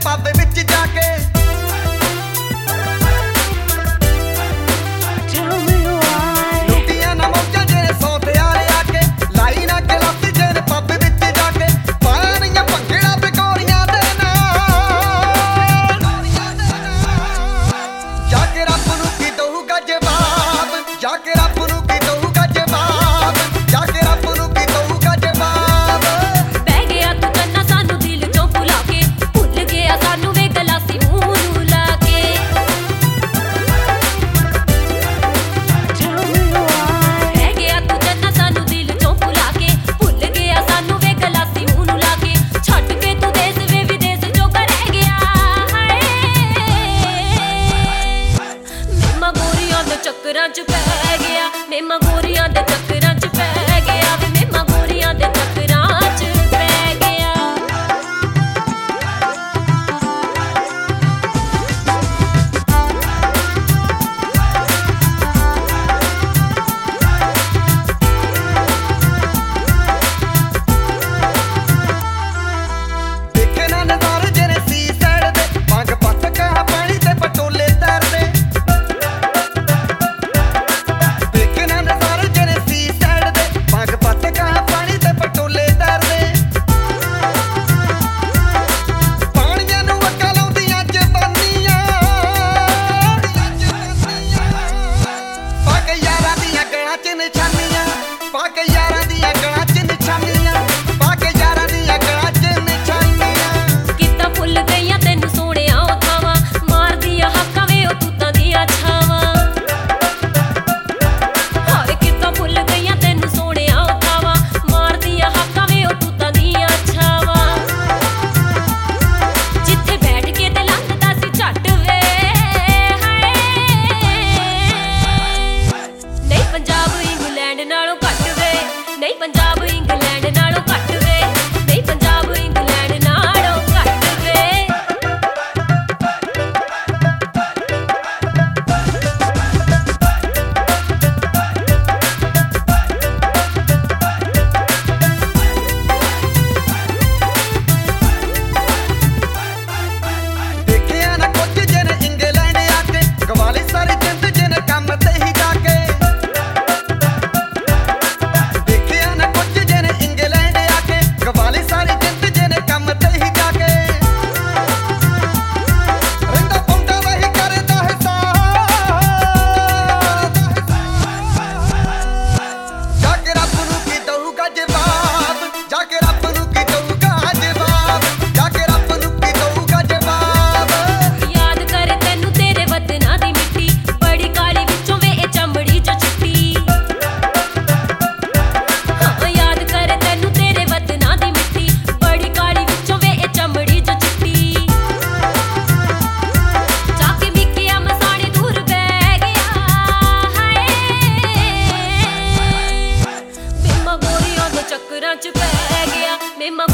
pub ਵਿੱਚ ਜਾ ਕੇ ਲੁੱਟੀਆਂ ਨਾ ਮੌਜਾਂ ਜਿਹੜੇ ਸੌਂਦੇ ਆਲੇ ਆ ਕੇ ਲਾਈ ਨਾ ਗਲਾਸੀ ਜਿਹੜੇ ਪੱਬ ਵਿੱਚ ਜਾ ਕੇ ਪਾਣੀਆਂ ਭੰਗੜਾ ਬਿਗੋਰੀਆਂ ਦੇ ਨਾਲ ਜਾ ਕੇ ਰੱਬ ਨੂੰ ਕੀ ਦਊਗਾ ਜਵਾਬ ਜਾ ਕੇ ਰੱਬ ਨੂੰ ਕੀ ਦਊਗਾ ਜਵਾਬ ਜਾ ਕੇ ਰੱਬ ਨੂੰ ਕੀ ਦਊਗਾ ਜਵਾਬ ਬਹਿ ਗਿਆ ਤੂੰ ਕੰਨਾ ਸਾਨੂੰ ਦਿਲ ਚੋਂ ਭੁਲਾ ਕੇ ਭੁੱਲ ਗਿਆ ਸਾਨੂੰ ਵੇ ਗਲਾਸੀ ਮੂੰਹ ਨੂੰ ਲਾ ਕੇ ਬਹਿ ਗਿਆ ਤੂੰ ਕੰਨਾ ਸਾਨੂੰ ਦਿਲ ਚੋਂ ਭੁਲਾ ਕੇ ਭੁੱਲ ਗਿਆ ਸਾਨੂੰ ਵੇ ਗਲਾਸੀ ਮੂੰਹ ਨੂੰ ਲਾ ਕੇ ਛੱਡ ਕੇ ਤੂੰ ਦੇਸ ਵੇ ਵਿਦੇਸ ਜੋਗਾ ਰਹਿ ਗਿਆ ਹਾਏ ਮੇਮਾ ਗੋਰੀਆਂ ਦੇ ਚੱਕਰਾਂ 'ਚ ਪੈ ਗਿਆ ਮੇਮਾ ਗੋਰੀਆਂ ਦੇ ਚੱਕਰਾਂ 'ਚ ਪੈ ਗਿਆ ਵੇ ਮੇਮਾ ਗੋਰੀਆਂ ਦੇ ਚੱਕਰਾਂ 'ਚ ਪੈ ਗਿਆ ਦੇਖੇ ਨਾ ਨਜ਼ਾਰੇ ਜਿਹੜੇ ਸੀ ਸਾਈਡ ਦੇ ਮੰਗ ਪੱਤ ਕਹਾ ਪਾਣੀ ਤੇ ਪਟੋਲੇ ਤੈਰਦੇ ਦੇਖੇ ਨਾ ਨਜ਼ਾਰੇ ਜਿਹੜੇ ਸੀ ਸਾਈਡ ਦੇ ਮੰਗ ਪੱਤ ਕਹਾ ਪਾਣੀ ਤੇ ਪਟੋਲੇ ਤੈਰਦੇ ਪਾਣੀਆਂ ਨੂੰ ਅੱਗਾ ਲਾਉਂਦੀਆਂ ਜਵਾਨੀਆਂ ਪਾ ਕੇ ਯਾਰਾਂ ਦੀਆਂ ਗਲਾਂ 'ਚ ਨਿਸ਼ਾਨੀਆਂ ਪਾ ਕੇ ਯਾਰਾਂ ਦੀਆਂ ਗਲਾਂ 'ਚ ਨਿਸ਼ਾਨੀਆਂ ਪਾ ਕੇ ਯਾਰਾਂ ਦੀਆਂ ਗਲਾਂ 'ਚ ਨਿਸ਼ਾਨੀਆਂ ਕਿੱਦਾਂ ਭੁੱਲ ਗਈਆਂ ਤੈਨੂੰ ਸੋਹਣਿਆ ਉਹ ਥਾਵਾਂ ਮਾਰਦੀਆਂ ਹੱਕਾਂ ਵੇ ਉਹ ਤੂਤਾਂ ਦੀਆਂ ਛਾਵਾਂ ਹਾਏ ਕਿੱਦਾਂ ਭੁੱਲ ਗਈਆਂ ਤੈਨੂੰ ਸੋਹਣਿਆ ਉਹ ਥਾਵਾਂ ਮਾਰਦੀਆਂ ਹੱਕਾਂ ਵੇ ਉਹ ਤੂਤਾਂ ਦੀਆਂ ਛਾਵਾਂ ਜਿੱਥੇ ਬੈਠ ਕੇ ਤੇ ਲੰਘਦਾ ਸੀ ਝੱਟ ਵੇ ਹਾਏ ਨਹੀਂ ਪੰਜਾਬ ਇੰਗਲੈਂਡ ਨਾਲੋਂ ਘੱਟ ਵੇ ਨਹੀਂ ਪੰਜਾਬ ਇੰਗਲੈਂਡ ਨਾਲੋਂ ਘੱਟ ਵੇ ਨਹੀਂ ਪੰਜਾਬ ਇੰਗਲੈਂਡ ਨਾਲੋਂ ਘੱਟ ਵੇ ਦੇਖਿਆ ਨਾ ਕੁਝ ਜਿਹਨੇ ਇੰਗਲੈਂਡ ਆ ਕੇ ਗਵਾਲੇ ਸਾਰੀ ਜਿੰਦ ਜਿਹਨੇ ਕੰਮ ਤੇ ਹੀ ਜਾ ਕੇ ਦੇਖਿਆ ਨਾ ਕੁਝ ਜਿਹਨੇ ਇੰਗਲੈਂਡ ਆ ਕੇ ਗਵਾਲੇ ਸਾਰੀ ਜਿੰਦ ਜਿਹਨੇ ਕੰਮ ਤੇ ਹੀ ਜਾ ਕੇ ਰਹਿੰਦਾ ਪੌਂਦਾ ਵਹੀ ਕਰਦਾ ਹਿਸਾਬ ਜਾ ਕੇ ਰੱਬ ਨੂੰ ਕੀ ਦਊਗਾ ਜਵਾਬ ਜਾ ਕੇ ਰੱਬ ਨੂੰ ਕੀ ਦਊਗਾ ਜਵਾਬ ਜਾ ਕੇ ਰੱਬ ਨੂੰ ਕੀ ਦਊਗਾ ਜਵਾਬ ਯਾਦ ਕਰ ਤੈਨੂੰ ਤੇਰੇ ਵਤਨਾਂ ਦੀ ਮਿੱਟੀ ਬੜੀ ਕਾਲੀ ਵਿੱਚੋਂ ਵੇ ਇਹ ਚਮੜੀ ਜੋ ਚਿੱਟੀ ਹਾਂ ਯਾਦ ਕਰ ਤੈਨੂੰ ਤੇਰੇ ਵਤਨਾਂ ਦੀ ਮਿੱਟੀ ਬੜੀ ਕਾਲੀ ਵਿੱਚੋਂ ਵੇ ਇਹ ਚਮੜੀ ਜੋ ਚਿੱਟੀ ਜਾ ਕੇ ਮਿੱਕਿਆ ਮਸਾਣੀ ਦੂਰ ਬਹਿ ਗਿਆ ਹਾਏ ਮੇਮਾ ਗੋਰੀਆਂ ਦੇ ਚੱਕਰਾਂ 'ਚ ਪੈ ਗਿਆ ਮੇਮਾ